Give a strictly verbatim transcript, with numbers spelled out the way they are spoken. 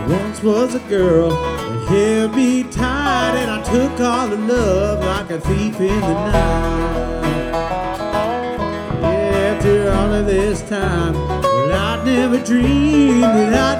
Once was a girl that held me tight, and I took all the love like a thief in the night. After all of this time, well, I'd never dreamed that I'd